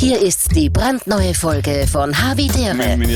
Hier ist die brandneue Folge von Havidere.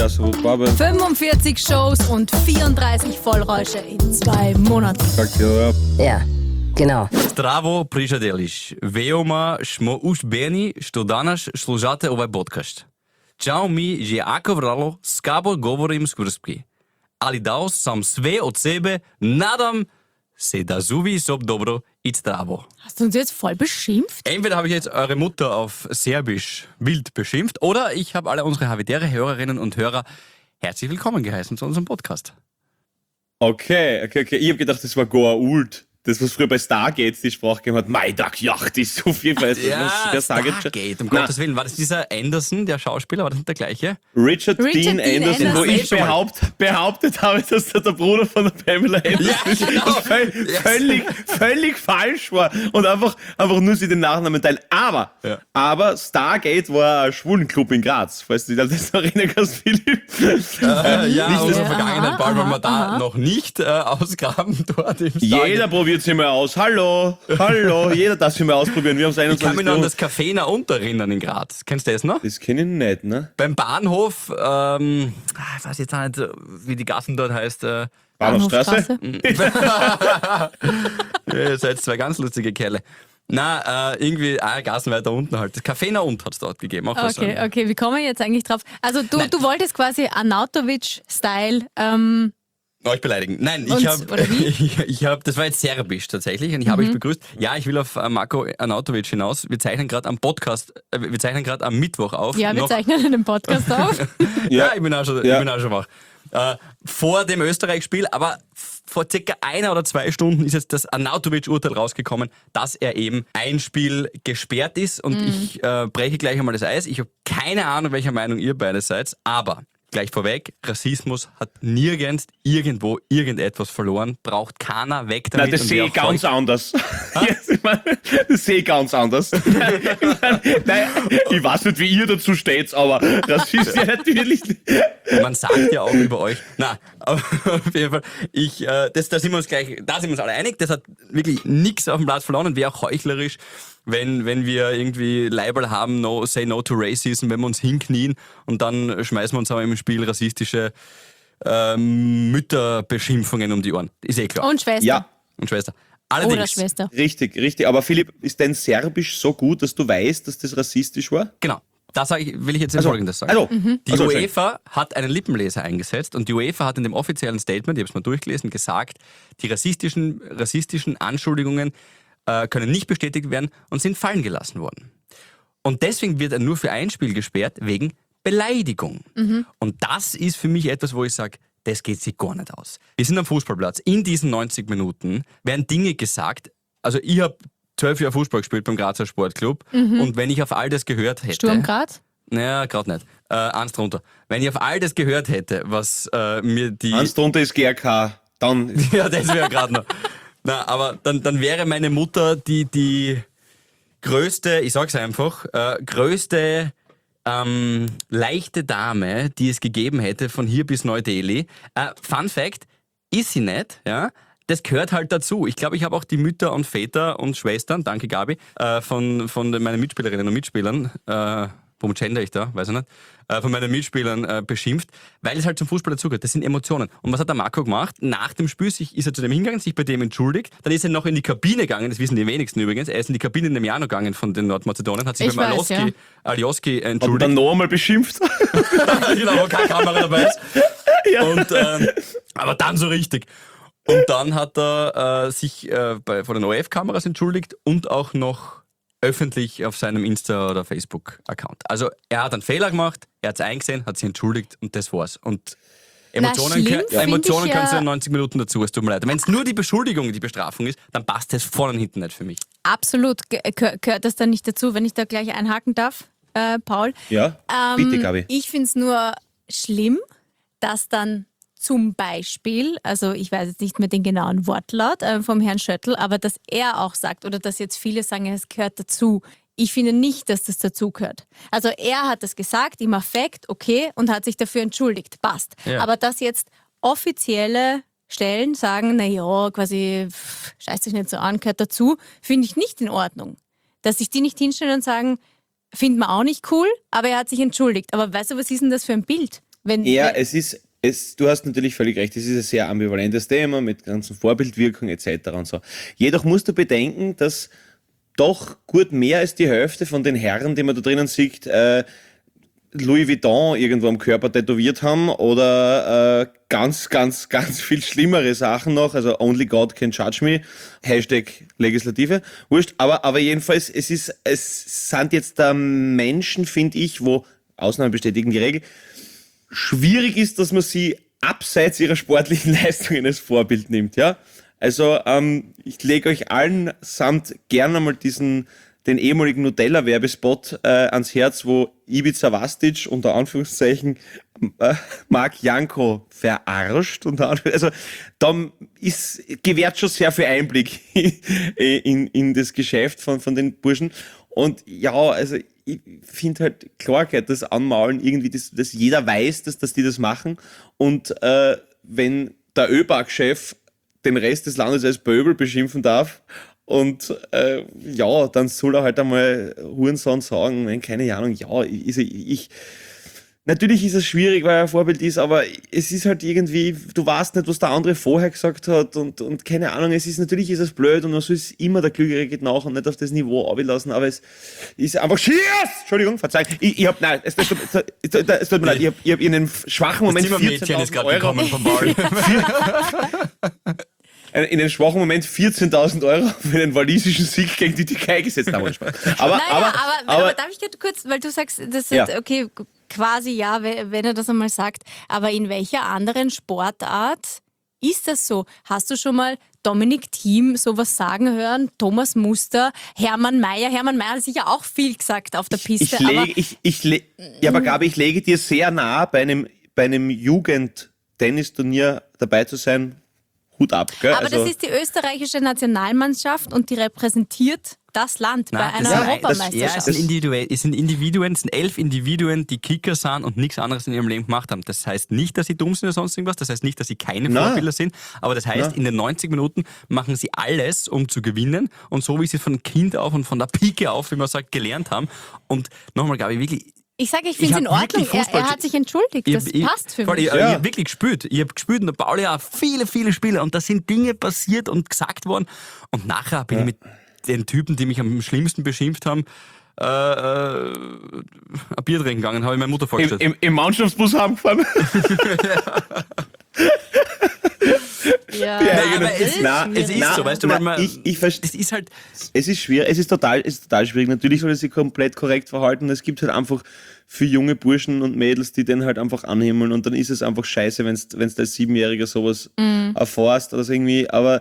45 Shows und 34 Vollräusche in 2 Monaten. Ja, genau. Zdravo, prijateljiš. Veoma smo uspjeni što danas slušate ovaj podcast. Čao mi je jako vrlo, skabo govorim skrpski. Ali dao sam sve od sebe, nadam se da zuvi sob dobro i zdravo. Hast du uns jetzt voll beschimpft? Entweder habe ich jetzt eure Mutter auf Serbisch wild beschimpft oder ich habe alle unsere Havidere-Hörerinnen und Hörer herzlich willkommen geheißen zu unserem Podcast. Okay. Ich habe gedacht, das war Goa Ult. Das, was früher bei Stargate die Sprache gegeben hat. Maidag, Yacht, ist auf jeden Fall. Ja, Stargate, um Gottes Willen. War das dieser Anderson, der Schauspieler? War das nicht der gleiche? Richard Dean Anderson, wo ich behauptet habe, dass der Bruder von der Pamela Anderson ist. Genau. Das völlig falsch war. Und einfach nur sie den Nachnamen teilen. Aber Stargate war ein Schwulenclub in Graz. Falls du dich an das erinnern kannst, Philipp. Ja, nicht unsere Vergangenheit, weil wir da noch nicht ausgraben dort im Stargate. Jeder probiert sie mal aus. Hallo, jeder darf sie mal ausprobieren. Wir haben es 21. Ich kann mich noch an das Café nach unten erinnern in Graz. Kennst du das noch? Das kenne ich nicht, ne? Beim Bahnhof, ich weiß jetzt auch nicht, wie die Gassen dort heißt. Bahnhofstraße? Ihr seid zwei ganz lustige Kerle. Irgendwie Gassen weiter unten halt. Das Café nach unten hat es dort gegeben. Auch Okay, wie kommen wir jetzt eigentlich drauf? Also du wolltest quasi Arnautovic-Style euch beleidigen. Nein, oder wie? ich habe, das war jetzt Serbisch tatsächlich und ich habe euch begrüßt. Ja, ich will auf Marko Arnautovic hinaus. Wir zeichnen gerade am Mittwoch auf. Ja, wir zeichnen einen Podcast auf. Ja, ich bin auch schon wach. Vor dem Österreich-Spiel, aber vor circa 1 oder 2 Stunden ist jetzt das Arnautovic-Urteil rausgekommen, dass er eben ein Spiel gesperrt ist und ich breche gleich einmal das Eis. Ich habe keine Ahnung, welcher Meinung ihr beide seid, aber gleich vorweg, Rassismus hat nirgends irgendwo irgendetwas verloren, braucht keiner weg damit. Nein, das sehe ich ganz anders. Das sehe ich ganz anders. Nein, ich weiß nicht, wie ihr dazu steht, aber das ist ja natürlich... Man sagt ja auch über euch. Auf jeden Fall, da sind wir uns alle einig, das hat wirklich nichts auf dem Platz verloren und wäre auch heuchlerisch, wenn wir irgendwie Label haben, say no to racism, wenn wir uns hinknien und dann schmeißen wir uns aber im Spiel rassistische Mütterbeschimpfungen um die Ohren. Ist eh klar. Und Schwester. Ja. Und Schwester. Allerdings, Oder Schwester. Richtig. Aber Philipp, ist dein Serbisch so gut, dass du weißt, dass das rassistisch war? Genau. Will ich jetzt Folgendes sagen. Die UEFA hat einen Lippenleser eingesetzt und die UEFA hat in dem offiziellen Statement, ich habe es mal durchgelesen, gesagt, die rassistischen Anschuldigungen können nicht bestätigt werden und sind fallen gelassen worden. Und deswegen wird er nur für ein Spiel gesperrt, wegen Beleidigung. Und das ist für mich etwas, wo ich sage, das geht sich gar nicht aus. Wir sind am Fußballplatz. In diesen 90 Minuten werden Dinge gesagt, also ich habe 12 Jahre Fußball gespielt beim Grazer Sportclub und wenn ich auf all das gehört hätte... Sturm Graz? Naja, gerade nicht. Eins drunter. Wenn ich auf all das gehört hätte, was mir die... Eins drunter ist GRK, dann... Ja, das wäre gerade noch... aber dann wäre meine Mutter die größte, ich sag's einfach, größte leichte Dame, die es gegeben hätte von hier bis Neu-Delhi. Fun Fact, ist sie nicht, ja? Das gehört halt dazu. Ich glaube, ich habe auch die Mütter und Väter und Schwestern, danke Gabi, von meinen Mitspielerinnen und Mitspielern, warum gender ich da, weiß ich nicht, von meinen Mitspielern beschimpft, weil es halt zum Fußball dazugehört. Das sind Emotionen. Und was hat der Marco gemacht? Nach dem Spiel ist er zu dem hingegangen, sich bei dem entschuldigt, dann ist er noch in die Kabine gegangen, das wissen die wenigsten übrigens, er ist in die Kabine in dem Jahr noch gegangen von den Nordmazedonien, hat sich beim Alioski entschuldigt. Und dann noch einmal beschimpft. Genau, wo keine Kamera dabei ist. Ja. Und, aber dann so richtig. Und dann hat er sich vor den ORF-Kameras entschuldigt und auch noch öffentlich auf seinem Insta- oder Facebook-Account. Also er hat einen Fehler gemacht, er hat es eingesehen, hat sich entschuldigt und das war's. Und Emotionen können so in 90 Minuten dazu, es tut mir leid. Wenn es nur die Beschuldigung, die Bestrafung ist, dann passt das vorne und hinten nicht für mich. Absolut. Gehört das dann nicht dazu, wenn ich da gleich einhaken darf, Paul? Ja, bitte Gabi. Ich finde es nur schlimm, dass dann zum Beispiel, also ich weiß jetzt nicht mehr den genauen Wortlaut vom Herrn Schöttl, aber dass er auch sagt oder dass jetzt viele sagen, es gehört dazu. Ich finde nicht, dass das dazugehört. Also er hat das gesagt, im Affekt, okay, und hat sich dafür entschuldigt, passt. Ja. Aber dass jetzt offizielle Stellen sagen, naja, quasi, scheiß dich nicht so an, gehört dazu, finde ich nicht in Ordnung. Dass sich die nicht hinstellen und sagen, Findet man auch nicht cool, aber er hat sich entschuldigt. Aber weißt du, was ist denn das für ein Bild? Ja, du hast natürlich völlig recht, es ist ein sehr ambivalentes Thema mit ganzen Vorbildwirkung etc. und so. Jedoch musst du bedenken, dass doch gut mehr als die Hälfte von den Herren, die man da drinnen sieht, Louis Vuitton irgendwo am Körper tätowiert haben oder ganz, ganz, ganz viel schlimmere Sachen noch, also Only God Can Judge Me, Hashtag Legislative, wurscht, aber jedenfalls, es sind jetzt da Menschen, finde ich, wo Ausnahmen bestätigen die Regel, schwierig ist, dass man sie abseits ihrer sportlichen Leistungen als Vorbild nimmt, ja. Also ich lege euch allen samt gerne mal den ehemaligen Nutella-Werbespot ans Herz, wo Ivica Vastic unter Anführungszeichen Marc Janko verarscht. Also da gewährt schon sehr viel Einblick in das Geschäft von den Burschen. Und ja, also ich finde halt klar, das Anmaulen irgendwie, dass jeder weiß, dass die das machen. Und wenn der ÖBAG-Chef den Rest des Landes als Böbel beschimpfen darf und dann soll er halt einmal Hurensohn sagen, wenn, keine Ahnung, natürlich ist es schwierig, weil er ein Vorbild ist, aber es ist halt irgendwie, du weißt nicht, was der andere vorher gesagt hat und keine Ahnung, natürlich ist es blöd und man soll es immer, der Klügere geht nach und nicht auf das Niveau ablassen, aber es ist einfach Schiers! Entschuldigung, verzeihung, es tut mir leid, ich hab in einem schwachen Moment 14.000 Euro vom Ball. In einem schwachen Moment 14.000 Euro für den walisischen Sieg gegen die Türkei gesetzt haben. Aber darf ich kurz, weil du sagst, das ist okay, quasi ja, wenn er das einmal sagt, aber in welcher anderen Sportart ist das so? Hast du schon mal Dominik Thiem sowas sagen hören? Thomas Muster, Hermann Mayer hat sicher auch viel gesagt auf der Piste. Aber Gabi, ich lege dir sehr nah, bei einem Jugend-Tennisturnier dabei zu sein. Hut ab, gell? Aber das ist die österreichische Nationalmannschaft und die repräsentiert das Land bei einer Europameisterschaft. Es sind Individuen, es sind 11 Individuen, die Kicker sind und nichts anderes in ihrem Leben gemacht haben. Das heißt nicht, dass sie dumm sind oder sonst irgendwas, das heißt nicht, dass sie keine Vorbilder sind, aber das heißt, in den 90 Minuten machen sie alles, um zu gewinnen und so, wie sie von Kind auf und von der Pike auf, wie man sagt, gelernt haben. Und nochmal, glaube ich, wirklich... Ich sage, ich finde es in Ordnung. Er hat sich entschuldigt. Das passt für mich. Ich habe wirklich gespürt. Ich habe gespürt, und der Pauli auch viele, viele Spiele. Und da sind Dinge passiert und gesagt worden. Und nachher bin ich mit den Typen, die mich am schlimmsten beschimpft haben, ein Bier trinken gegangen, habe ich meine Mutter vorgestellt. Im Mannschaftsbus heimgefahren? Ja, es ist so, weißt du, weil man, es ist halt, es ist schwierig, es ist total schwierig. Natürlich soll er sich komplett korrekt verhalten. Es gibt halt einfach für junge Burschen und Mädels, die den halt einfach anhimmeln und dann ist es einfach scheiße, wenn du als 7-Jähriger sowas erfährst oder so irgendwie. Aber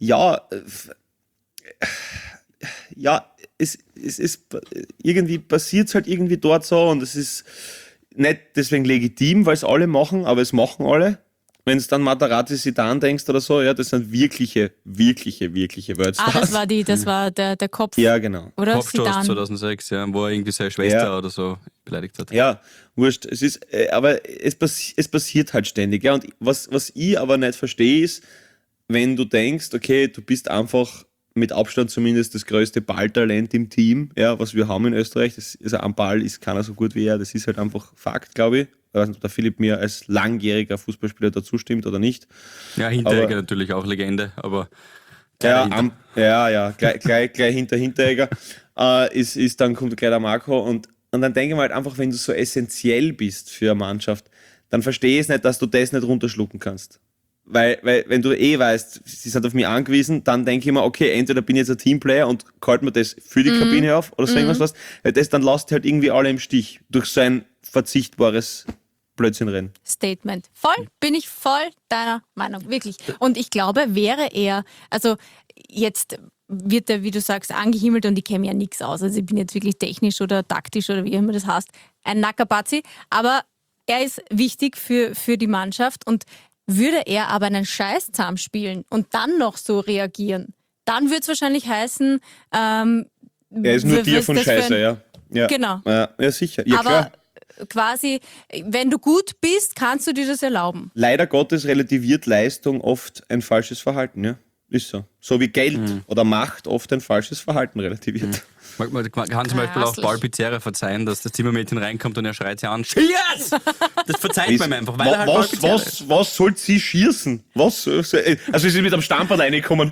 es irgendwie passiert es halt irgendwie dort so und es ist nicht deswegen legitim, weil es alle machen, aber es machen alle. Wenn du dann Materazzi Zidane denkst oder so, ja, das sind wirkliche Worldstars. Das war der Kopf. Ja, genau. Oder Kopfstoß Zidane. 2006, wo er irgendwie seine Schwester oder so beleidigt hat. Ja, wurscht. Aber es passiert halt ständig. Ja. Und was ich aber nicht verstehe ist, wenn du denkst, okay, du bist einfach mit Abstand zumindest das größte Balltalent im Team, ja, was wir haben in Österreich. Am Ball ist keiner so gut wie er. Das ist halt einfach Fakt, glaube ich. Ich weiß nicht, ob der Philipp mir als langjähriger Fußballspieler dazu stimmt oder nicht. Ja, Hinteregger natürlich auch Legende, aber gleich Hinteregger kommt gleich der Marco und dann denke ich mal halt einfach, wenn du so essentiell bist für eine Mannschaft, dann verstehe ich es nicht, dass du das nicht runterschlucken kannst. Weil wenn du weißt, sie sind auf mich angewiesen, dann denke ich mir, okay, entweder bin ich jetzt ein Teamplayer und kalt mir das für die Kabine auf oder so irgendwas, weil dann lasst halt irgendwie alle im Stich durch so ein verzichtbares Blödsinnrennen. Statement. Bin ich voll deiner Meinung, wirklich. Und ich glaube, wäre er, also jetzt wird er, wie du sagst, angehimmelt und ich kenne ja nichts aus. Also ich bin jetzt wirklich technisch oder taktisch oder wie immer das heißt, ein Nackerbatzi, aber er ist wichtig für die Mannschaft und würde er aber einen Scheiß zusammenspielen und dann noch so reagieren, dann würde es wahrscheinlich heißen, er ist nur Tier von Scheiße, ja. Genau. Ja, sicher. Ja, aber klar. Quasi, wenn du gut bist, kannst du dir das erlauben. Leider Gottes relativiert Leistung oft ein falsches Verhalten, ja. Ist so. So wie Geld oder Macht oft ein falsches Verhalten relativiert. Man kann zum Beispiel auch Grauslich. Paul Pizzerra verzeihen, dass das Zimmermädchen reinkommt und er schreit sie an, schieß! Das verzeiht man ihm einfach, weil er halt Paul Pizzerra ist. Was soll sie schießen? Also sie ist mit am Stamperl reingekommen.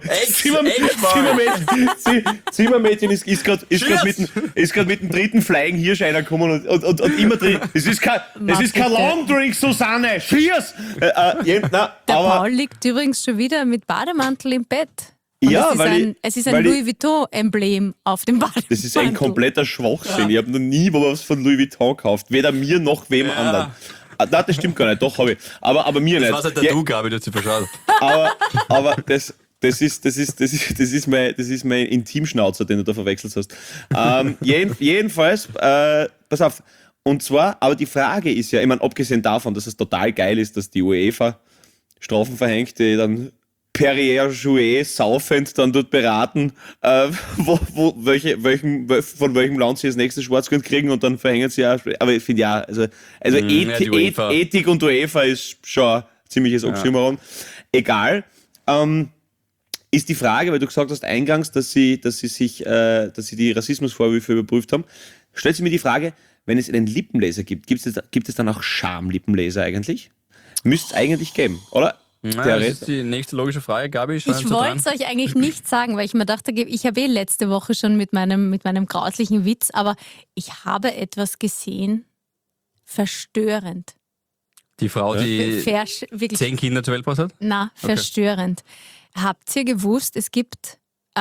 Zimmermädchen ist gerade mit dem dritten Flying Hirsch reingekommen und immer drin. Es ist kein Longdrink, Susanne! Schieß! Der Paul liegt übrigens schon wieder mit Bademantel im Bett. Und Ja, es ist ein Louis Vuitton-Emblem auf dem Bademantel. Das ist ein kompletter Schwachsinn. Ich habe noch nie was von Louis Vuitton gekauft. Weder mir noch wem anderen. Nein, das stimmt gar nicht. Doch, habe ich. Aber mir Das nicht. war halt der Du, Gabi, dazu verschaut. Aber das ist mein Intimschnauzer, den du da verwechselt hast. Jedenfalls, pass auf. Und zwar, aber die Frage ist ja, ich meine, abgesehen davon, dass es total geil ist, dass die UEFA Strafen verhängt, die dann Perrier Jouet saufend dann dort beraten, von welchem Land sie das nächste Schwarzgeld kriegen und dann verhängen sie ja. Aber ich finde ja, also die UEFA. Ethik und UEFA ist schon ein ziemliches Oxymoron. Egal. Ist die Frage, weil du gesagt hast eingangs, dass sie die Rassismusvorwürfe überprüft haben, stellt sich mir die Frage, wenn es einen Lippenleser gibt es dann auch Schamlippenleser eigentlich? Müsste es eigentlich geben, oder? Das ist die nächste logische Frage, Gabi. Ich wollte es euch eigentlich nicht sagen, weil ich mir dachte, ich habe letzte Woche schon mit meinem grauslichen Witz, aber ich habe etwas gesehen, verstörend. Die Frau, die Wirklich 10 Kinder zur Welt gebracht hat? Na, verstörend. Habt ihr gewusst, es gibt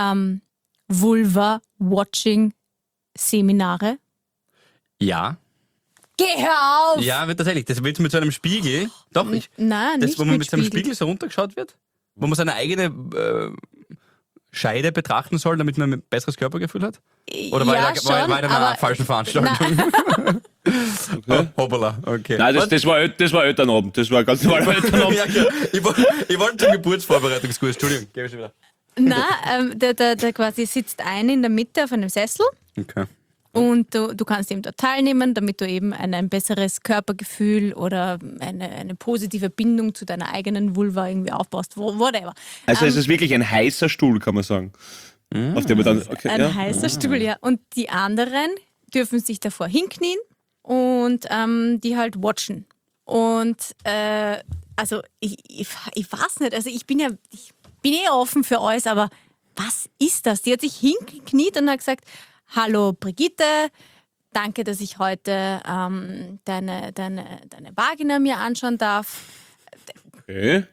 Vulva-Watching-Seminare? Ja. Geh, hör auf! Ja, tatsächlich. Das wird mit so einem Spiegel. Doch, Nein, das, nicht wo man mit so einem Spiegel. Spiegel so runtergeschaut wird, wo man seine eigene Scheide betrachten soll, damit man ein besseres Körpergefühl hat? Oder war Ja, ich da bei einer falschen Veranstaltung? Hoppala, okay. Nein, das war Elternabend. Das war ganz normal Elternabend. Ja, genau. Ich wollte zum Geburtsvorbereitungskurs, Entschuldigung, gebe ich wieder. Nein, der quasi sitzt in der Mitte auf einem Sessel. Okay. Und du kannst eben dort teilnehmen, damit du eben ein besseres Körpergefühl oder eine positive Bindung zu deiner eigenen Vulva irgendwie aufbaust, whatever. Also es ist wirklich ein heißer Stuhl, kann man sagen. Auf dem man dann, Ein heißer Stuhl, ja. Und die anderen dürfen sich davor hinknien und die halt watchen. Und also ich weiß nicht, also ich bin offen für alles, aber was ist das? Die hat sich hingekniet und hat gesagt, hallo Brigitte, danke, dass ich heute deine Vagina mir anschauen darf. Okay.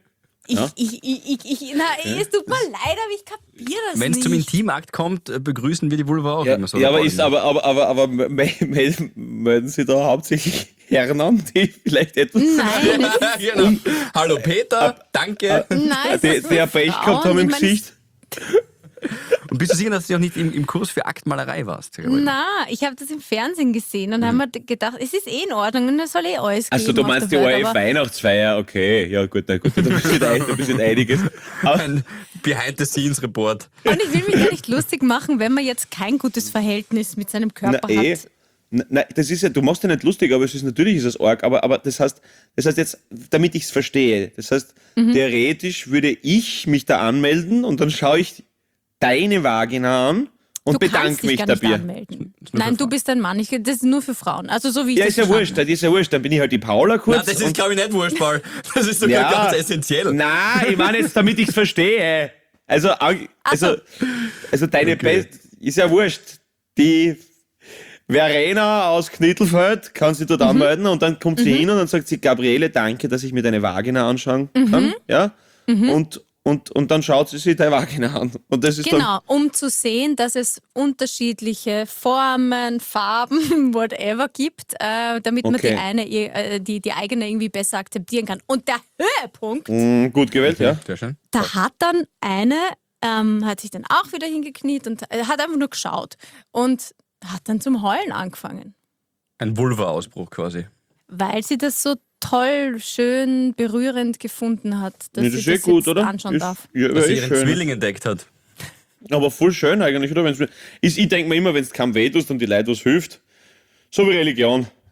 Es tut mir leid, aber ich kapiere das Wenn es nicht. zum Intimakt kommt, begrüßen wir die Vulva auch immer so. Ja, aber melden Sie da hauptsächlich Herren an, die vielleicht etwas Nein, Genau. Hallo Peter, danke. nein, der Pech gehabt haben im Gesicht. Und bist du sicher, dass du auch nicht im Kurs für Aktmalerei warst? Na, ich habe das im Fernsehen gesehen und habe mir gedacht, es ist in Ordnung und es soll alles geben. Also du meinst die auf der Welt, ORF Weihnachtsfeier, okay, ja gut, da passiert einiges. Ein Behind-the-Scenes-Report. Und ich will mich gar nicht lustig machen, wenn man jetzt kein gutes Verhältnis mit seinem Körper hat. Nein, das ist ja, du machst ja nicht lustig, aber natürlich ist es arg, aber das heißt jetzt, damit ich es verstehe, das heißt, theoretisch würde ich mich da anmelden und dann schaue ich deine Vagina an und Du bedanke kannst dich mich gar nicht dafür. anmelden. Nein, du bist ein Mann. Das ist nur für Frauen. Also so wie ich Ja, das ist ja verstanden wurscht, das ist ja wurscht, dann bin ich halt die Paula kurz. Nein, das ist, glaube ich, nicht wurscht, Paul. Das ist sogar ganz essentiell. Nein, ich meine jetzt, damit ich es verstehe. Also deine ist ja wurscht. Die Verena aus Knittelfeld kann sich dort anmelden und dann kommt sie hin und dann sagt sie, Gabriele, danke, dass ich mir deine Vagina anschauen kann. Ja? Und dann schaut sie sich deine Vagina an. Und das ist Genau, um zu sehen, dass es unterschiedliche Formen, Farben, whatever gibt, damit man die eigene irgendwie besser akzeptieren kann. Und der Höhepunkt, dann gut gewählt, ja. Sehr schön. da hat dann hat sich dann auch wieder hingekniet und hat einfach nur geschaut und hat dann zum Heulen angefangen. Ein Vulva-Ausbruch quasi. Weil sie das so toll, schön, berührend gefunden hat, dass Das sie ist eh das gut, jetzt oder? anschauen darf. Ja, Dass sie ist ihren schön. Zwilling entdeckt hat. Aber voll schön eigentlich, oder? Ich denke mir immer, wenn es keinem weh tust und die Leute was hilft, so wie Religion.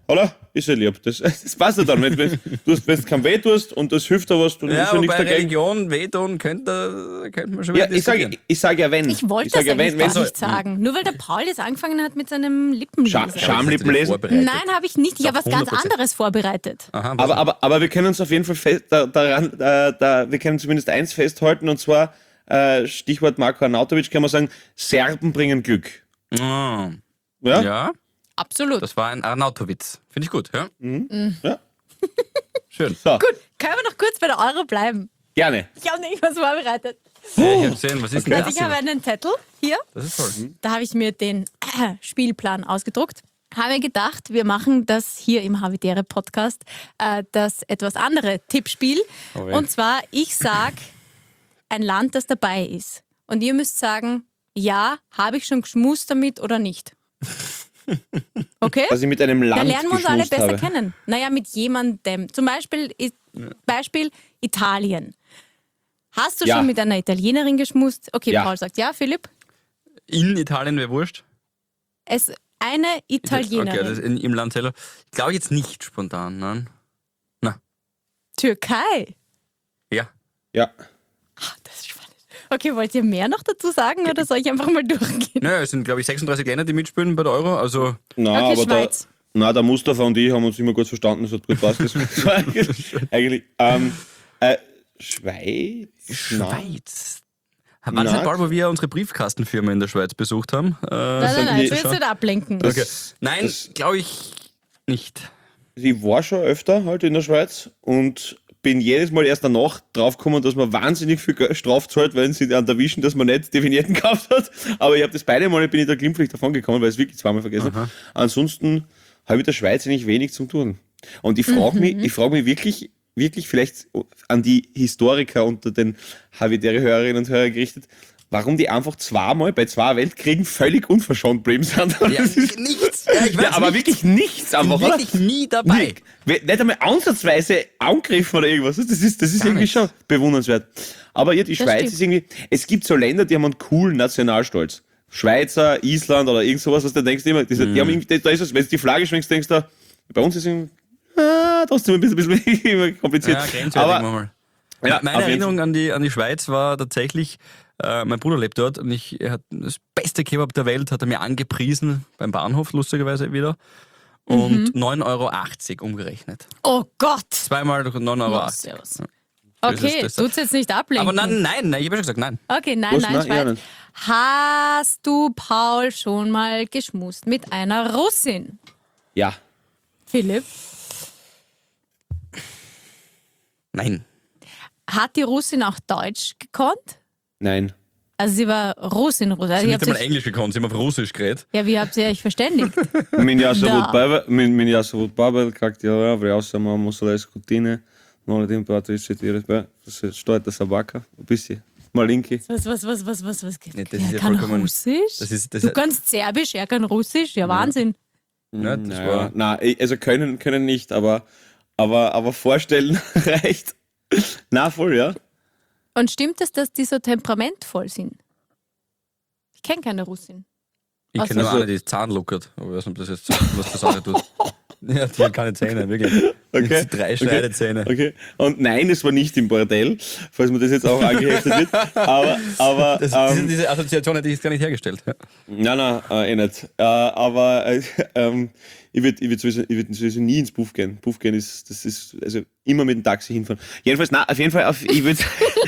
Oder? Ist ja lieb. Das passt ja dann. Wenn du kein Weh tust und das hilft dir was, dann ist Ja, ja aber nichts bei dagegen. Religion wehtun könnte man schon wieder Ja, ich sage ja, wenn. Ich wollte sag das eigentlich gar so- nicht sagen. Nur weil der Paul jetzt angefangen hat mit seinem Lippenleser. Schamlippenlesen. Nein, habe ich nicht. Ich habe was ganz 100%. anderes vorbereitet. Aha, was Aber wir können uns auf jeden Fall wir können zumindest eins festhalten, und zwar Stichwort Marko Arnautovic, kann man sagen, Serben bringen Glück. Ah, Ja? ja, Absolut. das war ein Arnautowitz. Finde ich gut, ja? Ja. Schön. So, Gut, können wir noch kurz bei der Euro bleiben? gerne. Ich habe nicht was vorbereitet. Ich habe gesehen, was ist denn Also das? ich habe einen Zettel hier. Das ist toll. Da habe ich mir den Spielplan ausgedruckt. Habe mir gedacht, wir machen das hier im Havidere Podcast, das etwas andere Tippspiel. Oh weh. Und zwar, ich sage ein Land, das dabei ist. Und ihr müsst sagen, ja, habe ich schon geschmust damit oder nicht. Okay? Dass ich mit einem Da Land lernen wir uns alle geschmust besser habe. kennen. Naja, mit jemandem. Zum Beispiel, Beispiel Italien. Hast du Ja. schon mit einer Italienerin geschmust? Okay, Ja. Paul sagt ja, Philipp. In Italien wäre wurscht. Eine Italienerin. Okay, das im Land selber. Glaube ich jetzt nicht spontan, nein. Türkei. Ja. Ja. Das ist spannend. Okay, wollt ihr mehr noch dazu sagen oder soll ich einfach mal durchgehen? Naja, es sind, glaube ich, 36 Länder, die mitspielen bei der Euro. Also, Na, Okay, aber Schweiz. der Mustafa und ich haben uns immer gut verstanden, das hat gut passt. Das war eigentlich. Schweiz? Schweiz. War das Na. nicht bald, wo wir unsere Briefkastenfirma in der Schweiz besucht haben? Nein, ich will jetzt schon? nicht ablenken. Okay. Das- Nein, das- glaube ich nicht. Ich war schon öfter halt in der Schweiz und bin jedes Mal erst danach draufgekommen, dass man wahnsinnig viel Strafe zahlt, weil sie dann erwischen, dass man nicht die Vignetten gekauft hat. Aber ich habe das beide Male bin ich da glimpflich davon gekommen, weil ich es wirklich zweimal vergessen habe. Ansonsten habe ich mit der Schweiz eigentlich wenig zu tun. Und ich frage mich wirklich vielleicht an die Historiker unter den Havidere-Hörerinnen und Hörern gerichtet, warum die einfach zweimal bei 2 Weltkriegen völlig unverschont geblieben sind. Ja, Das ist- nichts. Ja, ich weiß ja, aber nichts. wirklich nichts einfach, Ich bin oder? wirklich nie dabei. Nicht einmal ansatzweise angegriffen oder irgendwas. Das ist irgendwie nichts. schon bewundernswert. Aber ja, die Das Schweiz stimmt. ist irgendwie, es gibt so Länder, die haben einen coolen Nationalstolz. Schweizer, Island oder irgend sowas, was du denkst immer, die haben irgendwie, da ist es, wenn du die Flagge schwenkst, denkst du, bei uns ist es trotzdem ein bisschen kompliziert. Ja, grenzwertig aber manchmal. Ja, Meine auf jeden Erinnerung an die Schweiz war tatsächlich, mein Bruder lebt dort und er hat das beste Kebab der Welt, hat er mir angepriesen, beim Bahnhof lustigerweise wieder. Und 9,80 € umgerechnet. Oh Gott. Zweimal 9,80 Oh, €. servus. Ja. Okay, das- tut's jetzt nicht ablenken. Aber nein, ich habe schon gesagt, nein. Okay, nein, Was? nein, Nein, ja, Schweiz. nicht. Hast du, Paul, schon mal geschmust mit einer Russin? Ja. Philipp, Nein. hat die Russin auch Deutsch gekonnt? Nein. Also sie war Russin. Also Sie ihr haben nicht habt einmal euch, Englisch gekonnt, sie haben auf Russisch geredet. ja, wie habt ihr euch verständigt? Меня зовут Да. Павел, меня зовут Павел, как дела? Врял сама мусора скотина. 0,1, 34, что это собака? Bisschen. Malinki. Was? Nee, das ist Er ja kann vollkommen- Russisch? Das Du kannst Serbisch, er kann Russisch? Ja, Wahnsinn. Ja, das Naja, war, nein, also können nicht, aber vorstellen reicht. Na, voll, ja. Und stimmt es, dass die so temperamentvoll sind? Ich kenne keine Russin. ich Ach kenne nur so. eine, die zahnluckert. Aber ich weiß nicht, ob das jetzt was zur Sache tut. Ja, die hat keine Zähne, wirklich. Okay. 3 Schneidezähne. Okay. Und nein, es war nicht im Bordell, falls mir das jetzt auch angeheftet wird. Aber Diese Assoziation hätte ich jetzt gar nicht hergestellt. Ja. nein, nicht. Aber ich würd sowieso nie ins Puff gehen. Puff gehen ist also immer mit dem Taxi hinfahren. Jedenfalls, auf jeden Fall, ich würde.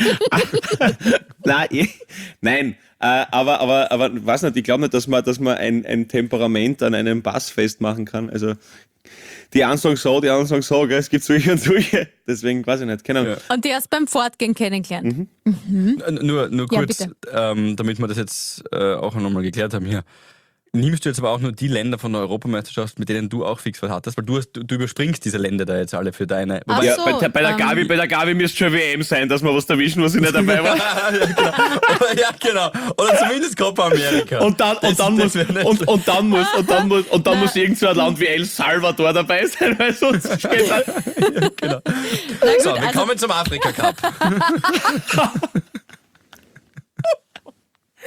Nein. Aber weiß nicht, ich glaube nicht, dass man ein Temperament an einem Pass festmachen kann. Also die einen sagen so, die anderen sagen so, gell? Es gibt solche und solche. Deswegen weiß ich nicht. Keine Ahnung. Ja. Und die erst beim Fortgehen kennengelernt. Nur Ja, kurz, bitte. damit wir das jetzt auch nochmal geklärt haben hier. Nimmst du jetzt aber auch nur die Länder von der Europameisterschaft, mit denen du auch fix was hattest? Weil du überspringst diese Länder da jetzt alle für deine. Ach Ja, so, bei der Gabi müsste schon WM sein, dass wir was erwischen, was ich nicht dabei war. Ja, genau. Oder zumindest Copa America. Und dann muss irgend so ein Land wie El Salvador dabei sein, weil sonst geht's halt. Genau. Na gut, So, wir also, kommen zum Afrika Cup.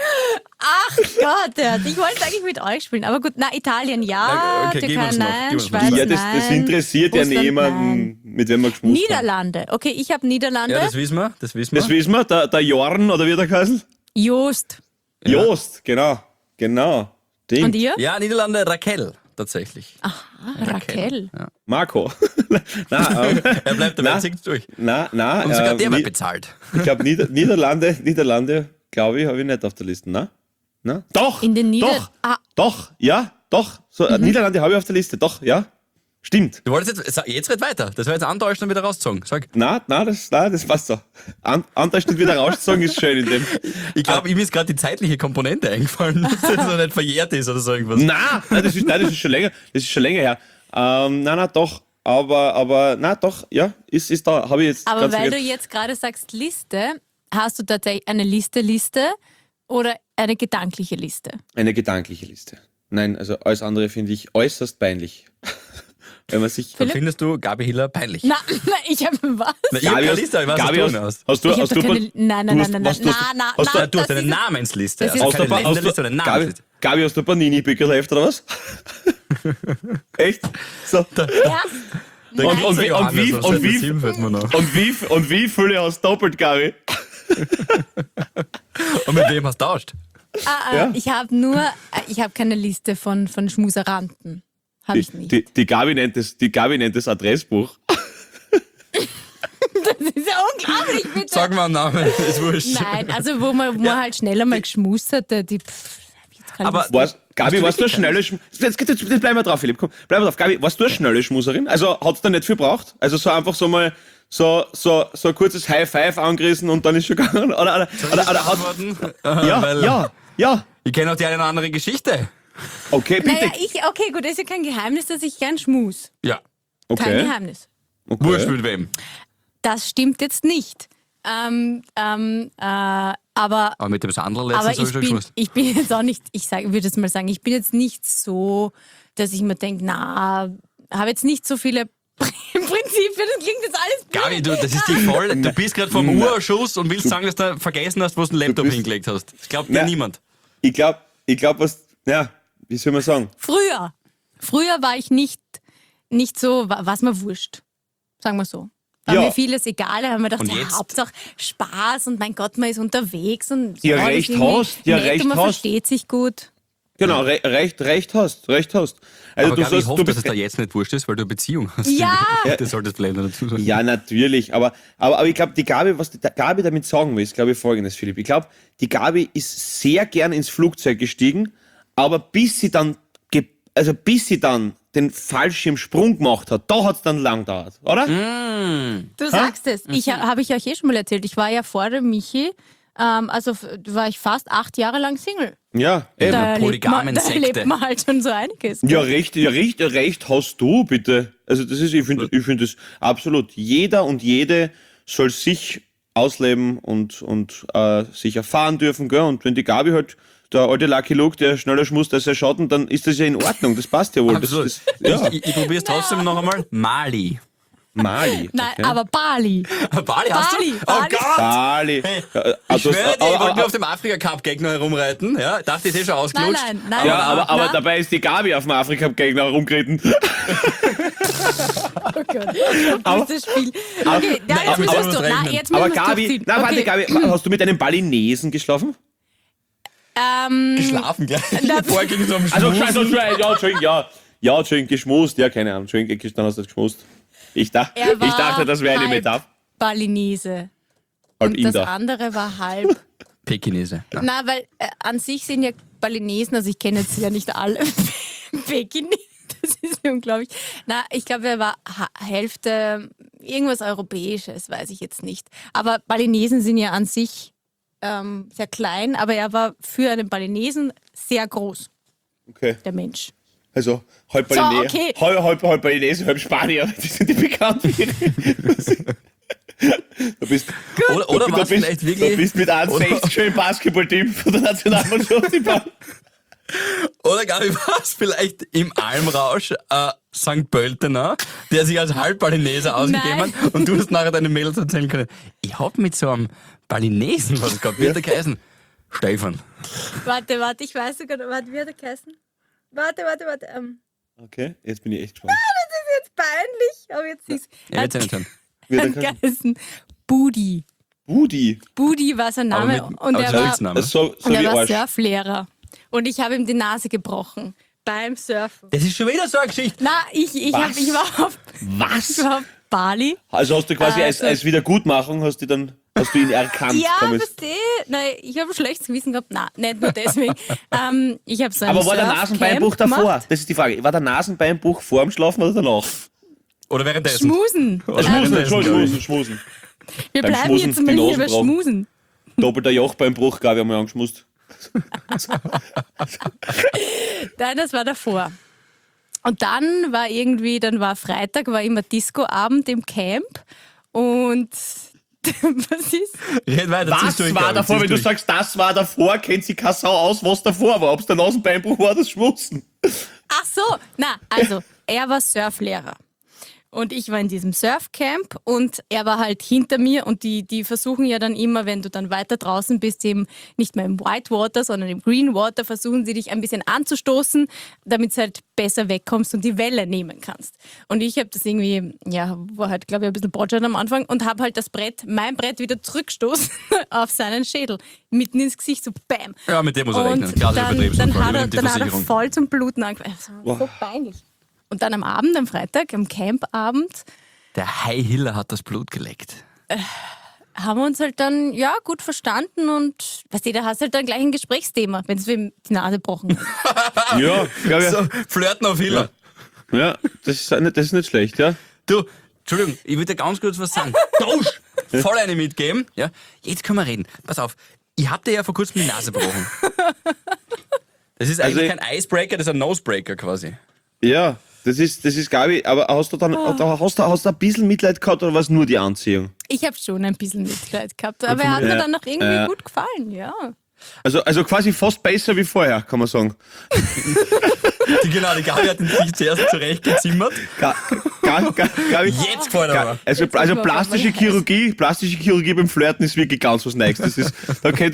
Ach Gott, ich wollte eigentlich mit euch spielen. Aber gut, Italien ja, Na, okay, gib Türkei uns noch, nein, gib uns noch. Schweiz Ja, das nein. interessiert ja Russland, niemanden, nein. mit wem man geschmust hat. Niederlande. Okay, ich habe Niederlande. Ja, das wissen wir. Das wissen wir, der Jorn, oder wie der heißt? Joost. Jost, genau. Ding. Und ihr? Ja, Niederlande, Raquel, tatsächlich. Raquel. Ja. Marco. Nein, Er bleibt dabei, Na. zieht durch. nein. Und sogar der wird bezahlt. Ich glaube, Niederlande, glaube ich, habe ich nicht auf der Liste. Na? Doch! In den Doch. So, Niederlande habe ich auf der Liste. Doch, ja. Stimmt. Du wolltest jetzt red weiter. Das war jetzt antäuschen und wieder rausgezogen. Sag. Das passt so. Antäuschend wieder rausgezogen ist schön in dem. Ich glaube, ihm ist gerade die zeitliche Komponente eingefallen, dass das noch nicht verjährt ist oder so irgendwas. Nein, das ist schon länger. Das ist schon länger her. Doch. Aber doch, ja, ist da, habe ich jetzt Aber ganz weil du vergessen. jetzt gerade sagst Liste, hast du tatsächlich eine Liste oder eine gedankliche Liste? Eine gedankliche Liste. Nein, also alles andere finde ich äußerst peinlich. Wenn man sich. Dann findest du Gabi Hiller peinlich. Na, ich habe was? Na, ich hab keine Liste, ich weiß, was du hast. hast du, Ich hab hast doch du, keine. Nein. du Du hast eine Namensliste. das Also ist- keine Gabi, Länderliste, eine Namensliste. Gabi, hast du Panini-Pickelheft oder was? Echt? So. Ja. Und wie viele hast du doppelt, Gabi? Und mit wem hast du tauscht? Ja. Ich habe keine Liste von Schmuseranten. Habe ich nicht. Die Gabi nennt das Adressbuch. Das ist ja unglaublich, bitte. Sag mal einen Namen, ist wurscht. Nein, also wo man halt schneller mal geschmust hatte, hab ich jetzt keine Aber- Liste. Gabi, warst du eine schnelle Jetzt bleib mal drauf, Philipp. Komm, bleib mal drauf. Gabi, warst du eine schnelle Schmuserin? Also hat's da nicht viel gebraucht? Also so einfach so mal so ein kurzes High Five angerissen und dann ist schon gegangen? Oder hat ja. Ich kenne auch die eine oder andere Geschichte. Okay, bitte. Naja, okay, gut, das ist ja kein Geheimnis, dass ich gern schmus. Ja. Kein Okay. Geheimnis. Wurscht mit wem. Das stimmt jetzt nicht. Aber Aber mit dem Sandler letztens habe ich schon geschmust. ich bin jetzt auch nicht, würde es mal sagen, ich bin jetzt nicht so, dass ich mir denke, habe jetzt nicht so viele Prinzipien, das klingt jetzt alles blöd. Gabi, das ist die voll. Du bist gerade vom Urschuss und willst sagen, dass du vergessen hast, wo du den Laptop hingelegt hast. Das glaubt dir Na. niemand. Ich glaube, wie soll man sagen? Früher war ich nicht so, was mir wurscht. Sagen wir so. War Ja. mir vieles egal, da haben wir gedacht, Und jetzt? Hauptsache Spaß und mein Gott, man ist unterwegs und Ja, alles recht irgendwie hast, ja, nett recht und man hast. versteht sich gut. Genau, recht hast. Also Aber du Gabi, ich sollst, hoffe, du dass bist, es da jetzt nicht wurscht ist, weil du eine Beziehung hast. Ja. Das solltest du vielleicht noch dazu sagen. ja, natürlich, aber ich glaube, was die Gabi damit sagen will, ist, glaube ich, folgendes, Philipp. Ich glaube, die Gabi ist sehr gern ins Flugzeug gestiegen, aber bis sie dann den Fallschirmsprung gemacht hat, da hat es dann lang gedauert, oder? Du sagst es. Habe ich euch schon mal erzählt. Ich war ja vor dem Michi, war ich fast 8 Jahre lang Single. Ja, eben. Da- polygamen da Sekte. lebt man halt schon so einiges. Ja, recht hast du, bitte. Also ich finde das absolut. Jeder und jede soll sich ausleben und sich erfahren dürfen, gell? Und wenn die Gabi halt, der alte Lucky Luke, der schneller schmust als er Schatten, dann ist das ja in Ordnung. Das passt ja wohl. Absolut. Ja. Ich probiere es trotzdem noch einmal. Mali. Mali. Nein, okay. aber Bali. Bali hast Bali, du? Oh Bali. Gott! Bali. Ich schwöre dir, ich wollte nur auf dem Afrika-Cup Gegner herumreiten. Ja, dachte, ich ist schon ausgelutscht. Nein. Ja, aber Na? dabei ist die Gabi auf dem Afrika-Gegner herumgeritten. Oh Gott, das Spiel. Okay, jetzt mit müsstest dem du. rechnen. Jetzt müssen Aber wir Gabi, durchziehen. warte, Okay. Gabi, hast du mit einem Balinesen geschlafen? Geschlafen gleich. Vorher ging es um Entschuldigung, geschmust, ja, keine Ahnung, Entschuldigung, dann hast du das geschmust. Ich dachte, das wäre eine halb Metapher. Balinese. Halb Und das Inder. andere war halb. Pekinese. Ja. Na, weil an sich sind ja Balinesen, also ich kenne jetzt ja nicht alle Pekinesen, das ist ja unglaublich. Na, ich glaube, er war Hälfte irgendwas Europäisches, weiß ich jetzt nicht. Aber Balinesen sind ja an sich sehr klein, aber er war für einen Balinesen sehr groß, Okay, der Mensch. also halb So, Balinese, okay. halb Balinese, halb Spanier, die sind die bekannt. Du bist, Oder du was bist, vielleicht wirklich... du bist mit 1,60 schon im Basketballteam von der Nationalmannschaft. Oder Gabi, war es vielleicht im Almrausch St. Pöltener, der sich als Halbbalinese ausgegeben Nein. hat und du hast nachher deine Mädels erzählen können. Ich hab mit so einem Balinesen was gehabt, wie hat der geheißen? Stefan. Warte, ich weiß sogar, wie hat er geheißen? Warte. Okay, jetzt bin ich echt gespannt. Jetzt peinlich, aber jetzt ist Ja, jetzt nicht hören. Wie hat er er geheißen. Budi. Budi. Budi war sein Name und er war, Spitzname. Das ist so und er wie war Arsch. Surflehrer. Und ich habe ihm die Nase gebrochen beim Surfen. Das ist schon wieder so eine Geschichte. Na, ich war auf Bali. Also hast du quasi Also- als Wiedergutmachung hast du ihn erkannt. Ja, damit- verstehe. Nein, ich habe ein schlechtes Gewissen gehabt. Nein, nicht nur deswegen. Ich habe so einen Aber war der Surfcamp Nasenbeinbruch davor? gemacht. Das ist die Frage. War der Nasenbeinbruch vor dem Schlafen oder danach? Oder währenddessen. Schmusen. Schmusen. Wir Beim bleiben Schmusen jetzt mal die hier Nasen über brauchen. Schmusen. Doppelter Jochbeinbruch, glaube ich, haben wir angeschmust. Nein, das war davor. Und dann war Freitag, war immer Discoabend im Camp und was ist? Red weiter, zieh's Was durch, war Gabi, davor? zieh's Wenn du durch. sagst, das war davor, kennt sie keine Sau aus, was davor war. Ob es der Nasenbeinbruch war, das Schmusen. Ach so, also er war Surflehrer. Und ich war in diesem Surfcamp und er war halt hinter mir und die versuchen ja dann immer, wenn du dann weiter draußen bist, eben nicht mehr im Whitewater, sondern im Greenwater, versuchen sie dich ein bisschen anzustoßen, damit du halt besser wegkommst und die Welle nehmen kannst. Und ich habe das irgendwie, war halt glaube ich ein bisschen botschert am Anfang und habe halt mein Brett wieder zurückgestoßen auf seinen Schädel, mitten ins Gesicht, so bam. Ja, mit dem muss er Und rechnen. Klassischer dann Betriebsunfall. hat er, Übernimmt die dann hat er Versicherung. voll zum Bluten angefangen. Das war so peinlich. Und dann am Abend, am Freitag, am Campabend, Der High Hiller hat das Blut geleckt. haben wir uns halt dann gut verstanden und weißt du, da hast du halt dann gleich ein Gesprächsthema, wenn es wem die Nase gebrochen hat. Ja, glaube ich. So, Flirten auf Hiller. Ja, das ist nicht schlecht, ja. Du, Entschuldigung, ich will dir ganz kurz was sagen. Tausch! Voll eine mitgeben. Ja? Jetzt können wir reden. Pass auf, ich hab dir ja vor kurzem die Nase gebrochen. Das ist eigentlich kein Icebreaker, das ist ein Nosebreaker quasi. Ja, das ist Gabi, aber hast du dann hast du ein bisschen Mitleid gehabt oder war es nur die Anziehung? Ich habe schon ein bisschen Mitleid gehabt, aber er hat mir dann noch irgendwie gut gefallen, ja. Also quasi fast besser wie vorher, kann man sagen. Die Gabi hat sich zuerst zurechtgezimmert. Gabi, Jetzt gefällt er aber. also noch plastische Chirurgie beim Flirten ist wirklich ganz was Neues. Das ist,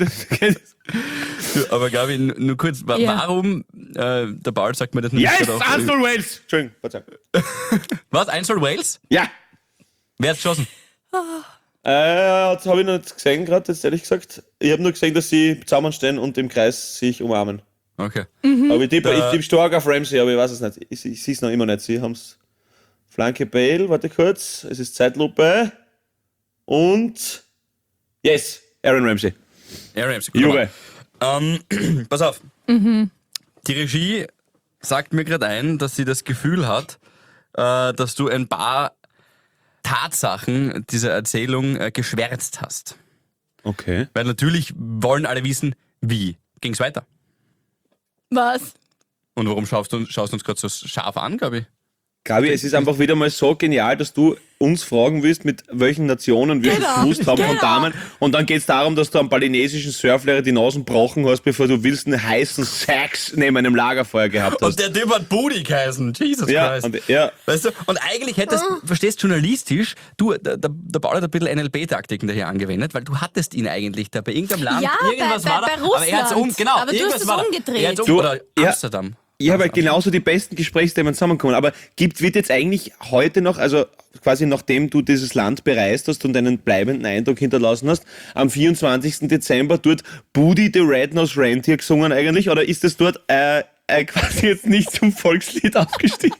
Du, aber Gabi, nur kurz, warum, der Ball sagt mir das nicht. yes, gerade auch- Arsenal Wales! Entschuldigung, Verzeihung. Was, Einsel Wales? Ja, Wer hat's geschossen? das habe ich noch nicht gesehen gerade, jetzt ehrlich gesagt. Ich habe nur gesehen, dass sie zusammenstehen und im Kreis sich umarmen. Okay. Aber ich tippe stark auf Ramsey, aber ich weiß es nicht. Ich sehe es noch immer nicht. Sie haben es. Flanke Bale, warte kurz. Es ist Zeitlupe. Und. Yes, Aaron Ramsey. Aaron Ramsey. Juve. Pass auf. Die Regie sagt mir gerade ein, dass sie das Gefühl hat, dass du ein paar Tatsachen dieser Erzählung geschwärzt hast. Okay. Weil natürlich wollen alle wissen, wie ging's weiter. Was? Und warum schaust du uns gerade so scharf an, Gabi? Gabi, es ist einfach wieder mal so genial, dass du uns fragen willst, mit welchen Nationen wir Genau, gewusst haben von genau. Damen. Und dann geht es darum, dass du am balinesischen Surflehrer die Nasen gebrochen hast, bevor du willst einen heißen Sex neben einem Lagerfeuer gehabt hast. Und der Typ hat Booty geheißen. Jesus Ja, Christ. und, ja. Weißt du, und eigentlich hättest, verstehst journalistisch, der Paul hat ein bisschen NLP-Taktiken daher angewendet, weil du hattest ihn eigentlich da bei irgendeinem Land, Ja, irgendwas bei war da, aber er hat's Russland. genau, Aber du irgendwas hast es war da. umgedreht. Er hat's Du, oder ja. Amsterdam. Ich habe halt genauso die besten Gesprächsthemen zusammenkommen. Aber wird jetzt eigentlich heute noch, also quasi nachdem du dieses Land bereist hast und einen bleibenden Eindruck hinterlassen hast, am 24. Dezember dort Booty the Red-Nosed Reindeer gesungen eigentlich? Oder ist das dort quasi jetzt nicht zum Volkslied aufgestiegen?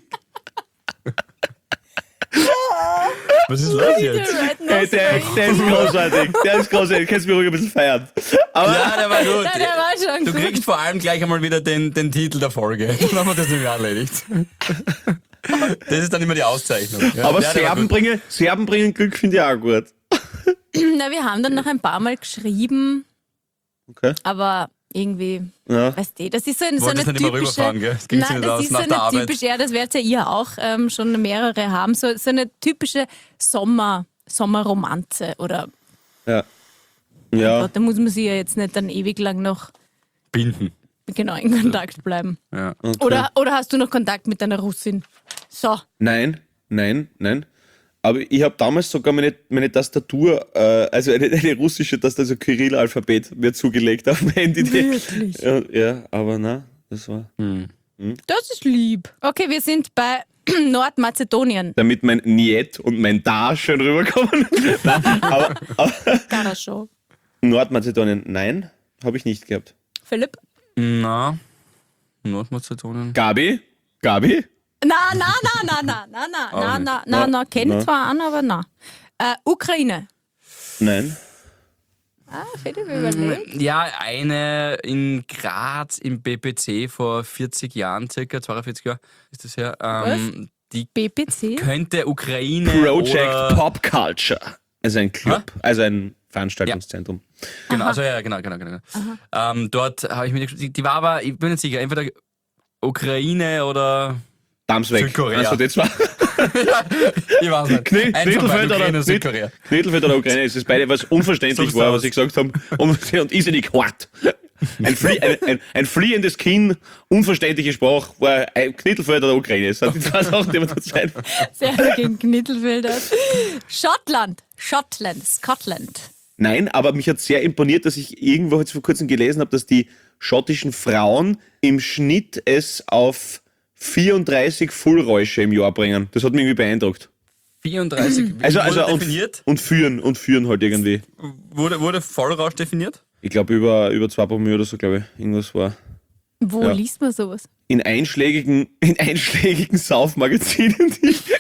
Was ist los jetzt? Hey, der ist großartig. Der ist großartig. Kannst du mir ruhig ein bisschen feiern. Aber Ja, der war gut. Ja, der war schon Du gut. kriegst vor allem gleich einmal wieder den Titel der Folge. Dann haben wir das nämlich erledigt. Das ist dann immer die Auszeichnung. Ja, aber der war Serben bringen Glück, finde ich auch gut. Na, wir haben dann noch ein paar Mal geschrieben, Okay. aber irgendwie, Ja. weißt du, das ist so Wolltest eine nicht immer typische... rüberfahren, gell? Das ging sich Nein, nicht das aus ist nach so der eine Arbeit. typische, ja, das werdet ja ihr auch schon mehrere haben, so eine typische Sommerromanze oder Ja. Ja. Gott, da muss man sich ja jetzt nicht dann ewig lang noch Binden. genau in Kontakt bleiben. Ja. Oder hast du noch Kontakt mit deiner Russin? So. Nein. Aber ich habe damals sogar meine Tastatur, also eine russische Tastatur, also Kyrill-Alphabet, mir zugelegt auf dem Handy. Wirklich? Ja, aber na, das war... Das ist lieb. Okay, wir sind bei Nordmazedonien. Damit mein Niet und mein Da schön rüberkommen. Nein, aber Karaschow. Nordmazedonien, nein, habe ich nicht gehabt. Philipp? Na, Nordmazedonien. Gabi? Na, kenn Na. zwar an, aber na. Ukraine. Nein. Philipp überlegt. Ja, eine in Graz im BPC vor 40 Jahren, circa 42 Jahre ist das her. Die BPC? könnte Ukraine Project oder... Pop Culture. Also ein Club, also ein Veranstaltungszentrum. Genau, also ja, genau. Dort habe ich mir die war aber, ich bin nicht sicher, entweder Ukraine oder Damsweg. Südkorea. Also das war ich weiß nicht. Knittelfeld oder Südkorea. Knittelfeld oder Ukraine. Es ist beide, was unverständlich So war, sieht's was ich gesagt habe. Und irrsinnig hart. Ein fliehendes Kinn, unverständliche Sprache, war Knittelfeld oder Ukraine. Das sind die zwei Sachen, die man da Zeit. Sehr gegen Knittelfelder. Scotland. Nein, aber mich hat sehr imponiert, dass ich irgendwo jetzt vor kurzem gelesen habe, dass die schottischen Frauen im Schnitt es auf 34 Fullräusche im Jahr bringen. Das hat mich irgendwie beeindruckt. 34. Also wurde und, definiert? und führen halt irgendwie. Wurde Vollrausch definiert? Ich glaube über 2 Promille oder so, glaube ich. Irgendwas war. Wo Ja. liest man sowas? In einschlägigen Saufmagazinen,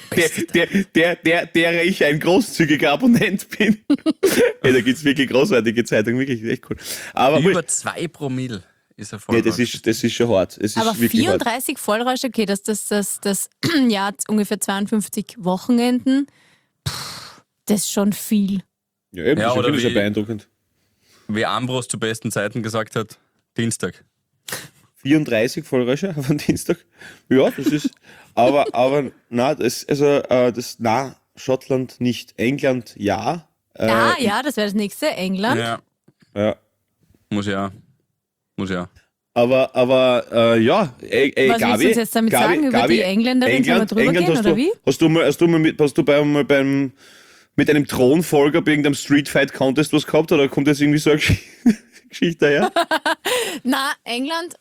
der ich ein großzügiger Abonnent bin. Ja, da gibt es wirklich großartige Zeitungen, wirklich echt cool. Aber Über 2 Promille ist er ja, Vollrausch. das ist schon hart. Es ist Aber wirklich 34 Vollräusche, okay, das Jahr ungefähr 52 Wochenenden, das ist schon viel. hart. Ja, eben, Ja, das oder finde ich schon wie- beeindruckend. Wie Ambros zu besten Zeiten gesagt hat, Dienstag. 34 Vollräusche auf einen Dienstag. Ja, das ist. Aber na, Schottland nicht. England ja. Ja, das wäre das nächste, England. Ja, Ja. muss ja. Aber ja, Was Gabi, willst du uns jetzt damit sagen über die Engländerin? Sollen wir drüber gehen, oder wie? Hast du mal mit einem Thronfolger bei irgendeinem Street Fight Contest was gehabt oder kommt jetzt irgendwie so eine Geschichte daher? Na, England,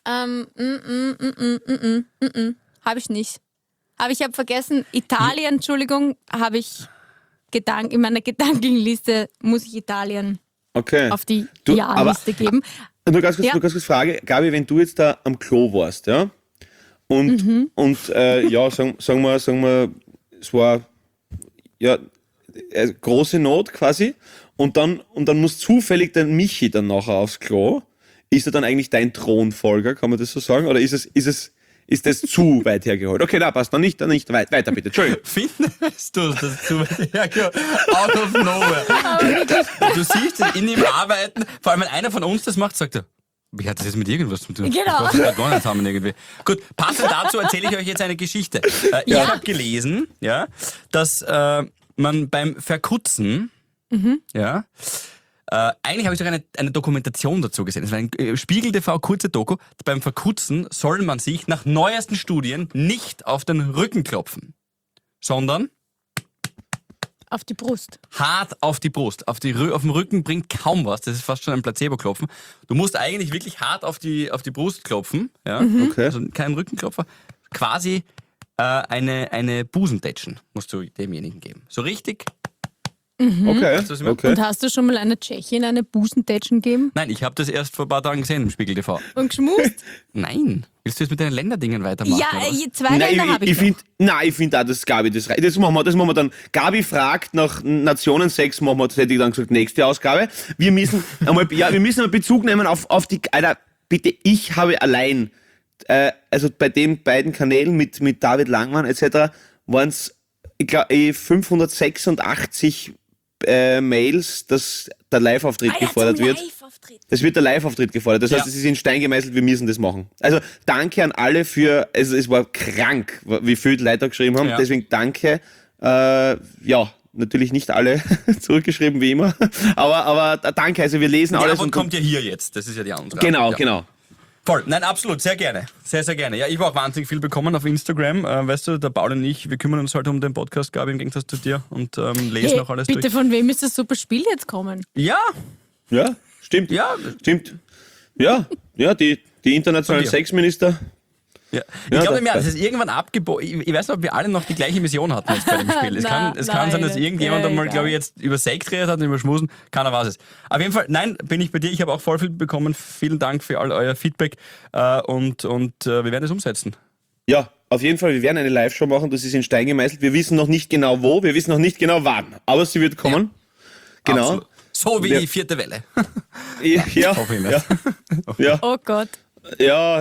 habe ich nicht. Aber ich habe vergessen, Italien, Entschuldigung, habe ich in meiner Gedankenliste, muss ich Italien Okay. auf die Du, Ja-Liste geben. Nur ganz kurz, Ja. nur ganz kurz Frage, Gabi, wenn du jetzt da am Klo warst, ja, und ja, sagen wir, es war ja große Not quasi, und dann muss zufällig der Michi dann nachher aufs Klo. Ist er dann eigentlich dein Thronfolger, kann man das so sagen? Oder ist das zu weit hergeholt? Okay, na, passt, dann nicht. Weiter bitte, Entschuldigung. Findest du das zu weit hergeholt? Out of nowhere. Du siehst in ihm arbeiten, vor allem wenn einer von uns das macht, sagt er, wie hat das jetzt mit irgendwas zu tun? Genau. Das hat gar nichts haben irgendwie. Gut, passend dazu erzähle ich euch jetzt eine Geschichte. Ich habe gelesen, ja, dass man beim Verkutzen, ja, eigentlich habe ich sogar eine Dokumentation dazu gesehen. Es war ein Spiegel TV kurze Doku. Beim Verkutzen soll man sich nach neuesten Studien nicht auf den Rücken klopfen, sondern Auf die Brust. hart auf die Brust. Auf dem Rücken bringt kaum was. Das ist fast schon ein Placebo-Klopfen. Du musst eigentlich wirklich hart auf die Brust klopfen. Ja? Okay. Also kein Rückenklopfer. Quasi eine Busentätschen musst du demjenigen geben. So richtig. Okay. du, was ich meine? Okay. Und hast du schon mal einer Tschechin eine Busentätschen gegeben? Nein, ich habe das erst vor ein paar Tagen gesehen im Spiegel TV. Und geschmust? Nein. Willst du jetzt mit deinen Länderdingen weitermachen? Ja, oder was? 2 Länder habe ich noch. Ich finde auch, dass Gabi das reicht. Das machen wir dann. Gabi fragt nach Nationensex, machen wir, das hätte ich dann gesagt, nächste Ausgabe. Wir müssen einmal Bezug nehmen auf die, Alter, bitte, ich habe allein, also bei den beiden Kanälen mit David Langmann etc. waren es, ich glaube, 586 Mails, dass der Live-Auftritt gefordert wird. Es wird der Live-Auftritt gefordert. Das heißt, Ja. es ist in Stein gemeißelt, wir müssen das machen. Also danke an alle für, also es war krank, wie viele Leute da geschrieben haben. Ja. Deswegen danke. Ja, natürlich nicht alle zurückgeschrieben wie immer. Aber danke, also wir lesen Die alles. Antwort kommt ja hier jetzt. Das ist ja die andere. Genau, ja. genau. Voll, nein, absolut, sehr gerne. Sehr, sehr gerne. Ja, ich habe auch wahnsinnig viel bekommen auf Instagram. Weißt du, der Paul und ich, wir kümmern uns halt um den Podcast, Gabi, im Gegensatz zu dir und lesen auch alles bitte, durch. von wem ist das super Spiel jetzt kommen? Ja, Ja, stimmt. ja. Stimmt. Ja, die internationalen Von dir. Sexminister. Ja. Ich Ja, glaube, das- das ist irgendwann abgeboten. Ich weiß nicht, ob wir alle noch die gleiche Mission hatten jetzt bei dem Spiel. Es kann sein, dass nein, irgendjemand einmal, egal. glaube ich, jetzt über Sex geredet hat und über Schmusen. Keiner weiß es. Auf jeden Fall, nein, bin ich bei dir. Ich habe auch voll viel bekommen. Vielen Dank für all euer Feedback und wir werden es umsetzen. Ja, auf jeden Fall, wir werden eine Live-Show machen, das ist in Stein gemeißelt. Wir wissen noch nicht genau wo, wir wissen noch nicht genau wann, aber sie wird kommen. Genau. Absolut. So wie Ja. die 4. Welle. Ja, Hoffe ich nicht. ja, ja. Oh Gott. Ja,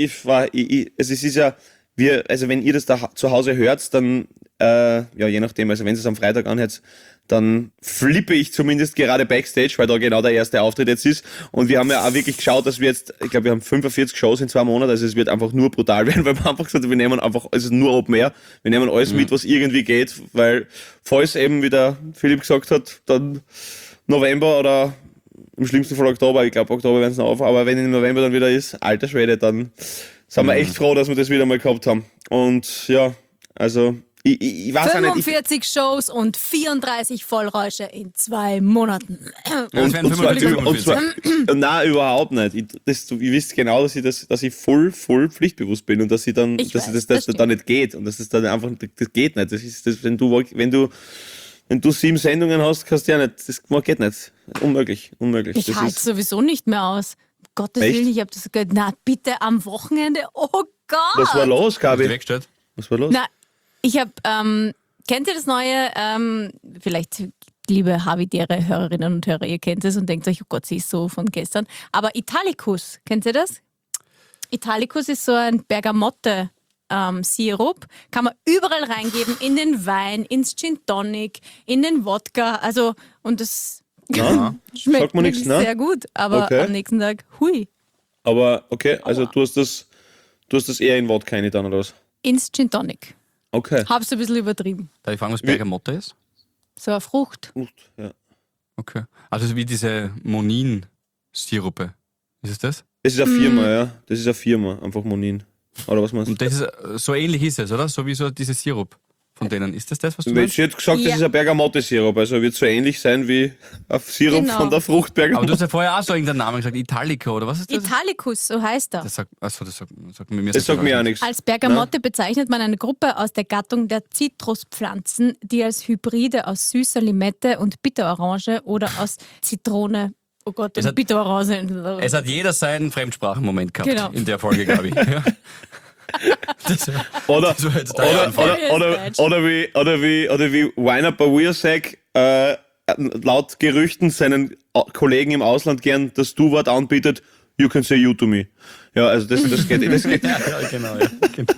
es ist ja, also wenn ihr das da zu Hause hört, dann, ja, je nachdem, also wenn ihr es am Freitag anhört, dann flippe ich zumindest gerade Backstage, weil da genau der erste Auftritt jetzt ist. Und wir haben ja auch wirklich geschaut, dass wir jetzt, ich glaube, wir haben 45 Shows in 2 Monaten, also es wird einfach nur brutal werden, weil wir einfach gesagt haben, wir nehmen einfach, es ist nur Open Air, wir nehmen alles mit, was irgendwie geht, weil, falls eben, wie der Philipp gesagt hat, dann November oder im schlimmsten Fall Oktober, ich glaube Oktober werden es noch auf, aber wenn im November dann wieder ist, alter Schwede, dann sind wir echt froh, dass wir das wieder mal gehabt haben. Und ja, also ich weiß auch nicht. 45 Shows und 34 Vollräusche in 2 Monaten. Das wären 45. Nein, überhaupt nicht. Ich wisst genau, dass ich voll pflichtbewusst bin und dass ich dann, Ich dass weiß, das das dann nicht geht und dass das dann einfach, das geht nicht. Das ist das, wenn du 7 Sendungen hast, kannst du ja nicht, das geht nicht. Unmöglich. Ich Das halte ist, sowieso nicht mehr aus. Um Gottes Echt? Willen, ich habe das gehört. Na, bitte am Wochenende. Oh Gott. was war los, Gabi? Weggestellt. Was war los? Na, ich habe, kennt ihr das neue, vielleicht liebe Habitäre Hörerinnen und Hörer, ihr kennt es und denkt euch, oh Gott, sie ist so von gestern. Aber Italicus, kennt ihr das? Italicus ist so ein Bergamotte. Sirup, kann man überall reingeben, in den Wein, ins Gin Tonic, in den Wodka, also und das Na? schmeckt Sagt mir nichts, wirklich ne? sehr gut, aber Okay. am nächsten Tag, hui, Aber okay, also du hast das eher in Wodka rein dann oder was? ins Gin Tonic. Okay. Hab's ein bisschen übertrieben. Darf ich fragen, was Bergamotte ist? So eine Frucht. Gut, ja. Okay. Also so wie diese Monin-Sirupe. Ist es das? Das ist eine Firma, ja. Das ist eine Firma, einfach Monin. Oder was meinst du? Und das ist, so ähnlich ist es, oder? So wie so dieser Sirup von denen. Ist das, was du meinst? Sie hat gesagt, das Ja. ist ein Bergamotte-Sirup, also wird so ähnlich sein wie ein Sirup Genau. von der Frucht Aber du Bergamotte. hast ja vorher auch so irgendeinen Namen gesagt, Italico, oder was ist das? Italicus, so heißt er. Das sagt mir Das sagt mir auch nichts. Als Bergamotte bezeichnet man eine Gruppe aus der Gattung der Zitruspflanzen, die als Hybride aus süßer Limette und Bitterorange oder aus Zitrone, oh Gott, Es und hat- Bitterorange. Es hat jeder seinen Fremdsprachenmoment gehabt Genau. in der Folge, glaube ich. Ja. Das, Oder, das war jetzt der Anfang. oder wie Weiner Bawirsack laut Gerüchten seinen Kollegen im Ausland gern das Du-Wort anbietet, you can say you to me. Ja, also das geht. Das geht. Ja, genau, ja. Genau.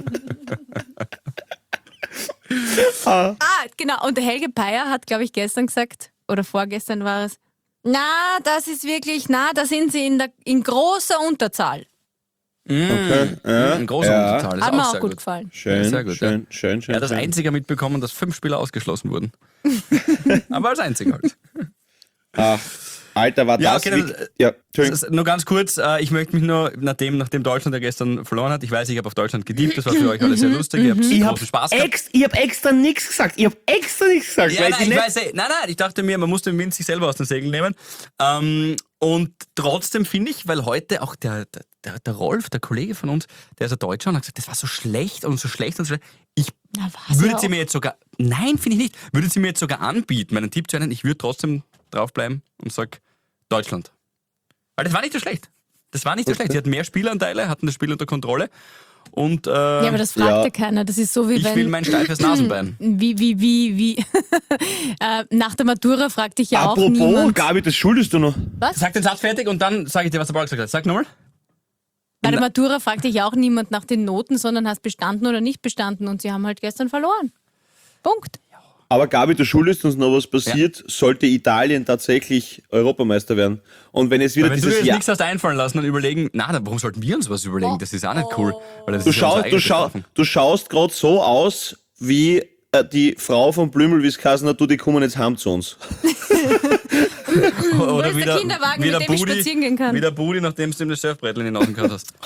Genau, und der Helge Peyer hat, glaube ich, gestern gesagt, oder vorgestern war es, das ist wirklich, da sind sie in großer Unterzahl. Okay. Ja, Ein großer ja. Unterzahl. Ist Hat mir auch auch sehr gut gut. gefallen. Schön, Sehr gut, schön, schön. Er hat das einzige mitbekommen, dass 5 Spieler ausgeschlossen wurden. Aber als einziger halt. Alter, war Ja, das... okay, wirklich- ja, Entschuldigung. Das ist nur ganz kurz, ich möchte mich nur, nachdem Deutschland ja gestern verloren hat, ich weiß, ich habe auf Deutschland gediebt, das war für euch alle sehr lustig, ihr habt großen Spaß gehabt. Ich hab extra nichts gesagt. Ja, nein, ich weiß, nein, ich dachte mir, man muss den Wind sich selber aus den Segeln nehmen. Und trotzdem finde ich, weil heute auch der Rolf, der Kollege von uns, der ist ein Deutscher und hat gesagt, das war so schlecht und so schlecht und so schlecht. Ich war's würde ja sie auch. mir jetzt sogar, nein, finde ich nicht, würde sie mir jetzt sogar anbieten, meinen Tipp zu nennen, ich würde trotzdem draufbleiben und sage Deutschland. Weil das war nicht so schlecht. Das war nicht so schlecht. Sie hatten mehr Spielanteile, hatten das Spiel unter Kontrolle. Und Ja, aber das fragt ja keiner. Das ist so wie ich wenn... will mein steifes Nasenbein. Wie. Nach der Matura fragt dich ja auch Apropos, niemand. Gabi, das schuldest du noch. Sag den Satz fertig und dann sage ich dir, was der Paul gesagt hat. Sag nochmal. Bei der Matura fragt dich ja auch niemand nach den Noten, sondern hast bestanden oder nicht bestanden und sie haben halt gestern verloren. Punkt. Aber Gabi, du schuldest uns noch was passiert, sollte Italien tatsächlich Europameister werden. Und wenn es wieder Wenn du dir dieses jetzt Jahr... nichts hast einfallen lassen und überlegen, warum sollten wir uns was überlegen? Das ist auch nicht cool. Weil das Du, ist ja unsere eigene Bestrafung. du schaust gerade so aus, wie die Frau von Blümel, wie es geheißen hat, die kommen jetzt heim zu uns. Wo ist der Kinderwagen, mit dem ich spazieren gehen kann? Wie der Budi, nachdem du ihm das Surfbrettel in den Augen gehauen hast.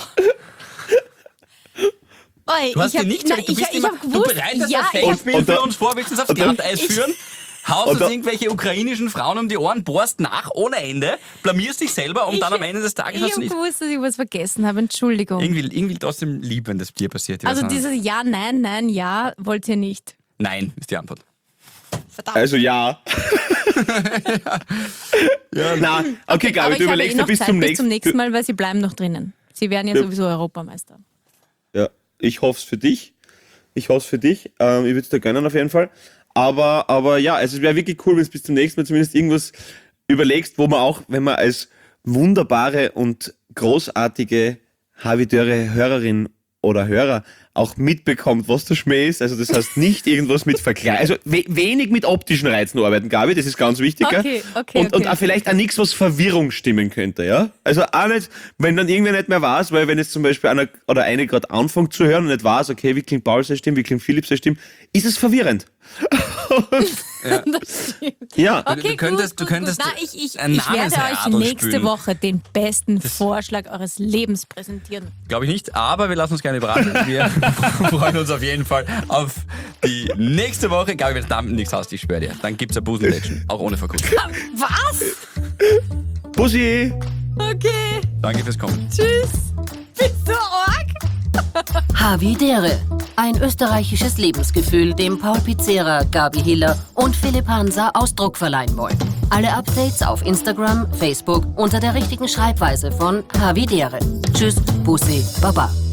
Oi, Du hast dir nicht, du bereitest ja, ein Festspiel für uns vor, willst du uns aufs Glatteis führen? Haust uns da- irgendwelche ukrainischen Frauen um die Ohren, bohrst nach ohne Ende, blamierst dich selber und dann am Ende des Tages Ich hast du habe nicht. gewusst, dass ich was vergessen habe. Entschuldigung. Irgendwie trotzdem lieb, wenn das dir passiert. Ich weiß Also auch nicht. dieses Ja, Nein, Nein, Ja wollt ihr nicht. Nein, ist die Antwort. Verdammt. Also ja. Na, okay, Gabi, Aber du ich habe überlegst noch dir bis Zeit zum bis zum nächsten nächsten. Mal, weil sie bleiben noch drinnen. Sie werden ja sowieso Europameister. Ja, ich hoffe es für dich. Ich würde es dir gönnen auf jeden Fall. Aber ja, also es wäre wirklich cool, wenn du bis zum nächsten Mal zumindest irgendwas überlegst, wo man auch, wenn man als wunderbare und großartige Havidöre Hörerin oder Hörer auch mitbekommt, was der Schmäh ist. Also das heißt nicht irgendwas mit Vergleich, also wenig mit optischen Reizen arbeiten, Gabi, das ist ganz wichtig. Okay, ja? okay, Und okay. auch vielleicht auch nichts, was Verwirrung stimmen könnte, ja? Also auch nicht, wenn dann irgendwer nicht mehr weiß, weil wenn jetzt zum Beispiel einer oder eine gerade anfängt zu hören und nicht weiß, okay, wie klingt Paul seine Stimme, wie klingt Philipp seine Stimme, ist es verwirrend. Das stimmt. Ja. Okay, Du könntest- gut. Na, ich ein werde euch Namensradl nächste spielen. Woche den besten Vorschlag eures Lebens präsentieren. Glaube ich nicht, aber wir lassen uns gerne überraschen. Wir freuen uns auf jeden Fall auf die nächste Woche. Gabi wird damit nichts aus, ich schwöre dir. Dann gibt es eine Busen-Action, auch ohne Verkunden. Was? Bussi! Okay, Danke fürs Kommen. tschüss. Bist du arg? Havidere. Ein österreichisches Lebensgefühl, dem Paul Pizzera, Gabi Hiller und Philipp Hansa Ausdruck verleihen wollen. Alle Updates auf Instagram, Facebook unter der richtigen Schreibweise von Havidere. Tschüss, Bussi, Baba.